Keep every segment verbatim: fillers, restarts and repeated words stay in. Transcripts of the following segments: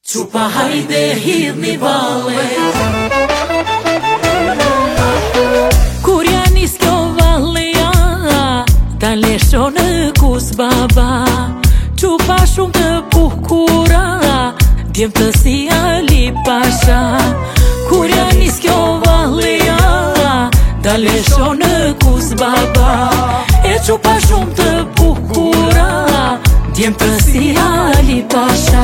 Qupa hajde hidhni valle. Kur ja nis kjo valleja, ta lesho në kus baba. Qupa shumë të bukura, djem të si Ali Pasha. Kur ja nis kjo valleja, ta lesho në kus baba. E qupa shumë të bukura, djem të si Ali Pasha.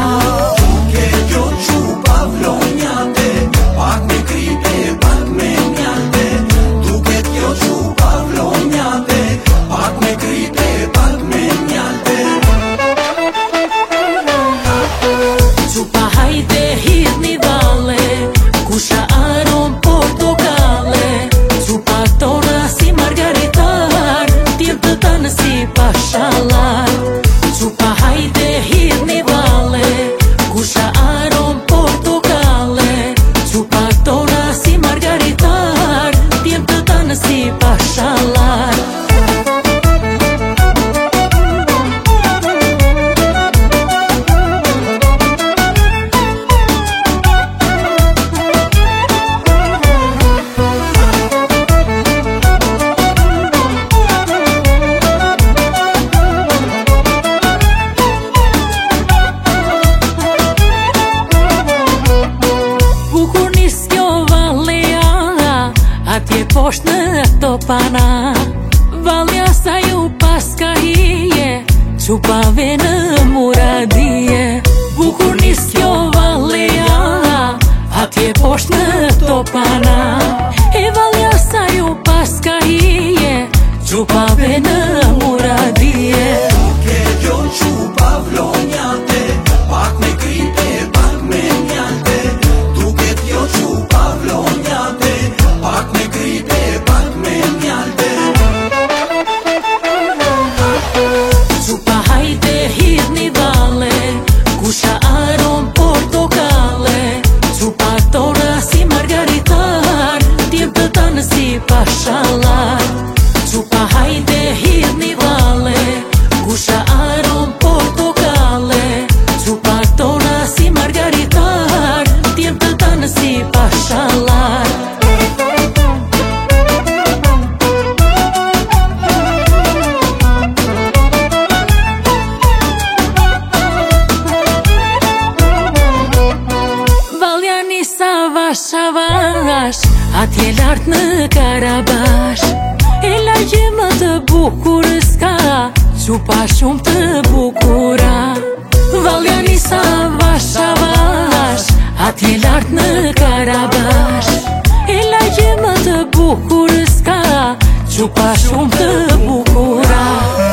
Qupa hajde hidhni valle, kusha aron portokale. Qupa tona si margaritar, djem të tanë si pashallar. Poshtë në topana, valja sa ju pas ka hije, qupave në muradije. Bukur nis kjo valja, atje poshtë në topana. E valja sa ju pas ka hije, qupave në muradije. Duke jo qupa vlonjate, pak me kripe, pak me njate. Duke jo qupa vlonjate, pak me kripe. Qupa hajde hidhni valle, kusha aron portokale. Qupa tona si margaritar, djem të tanë si pashallar. Qupa hajde hidhni valle, kusha aron portokale. Qupa tona si margaritar, djem të tanë si pashallar. Vash, vash, atje lartë në Karabash. E lagje më të bukur s'ka, qupa shumë të bukura. Valja nisa vash, vash, atje lartë në Karabash. E lagje më të bukur s'ka, qupa shumë të bukura.